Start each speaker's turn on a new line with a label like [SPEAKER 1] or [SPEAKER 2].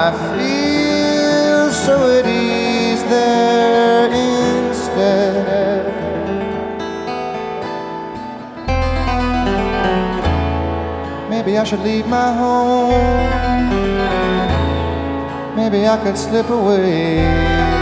[SPEAKER 1] I feel so at ease there instead. Maybe I should leave my home. Maybe I could slip away.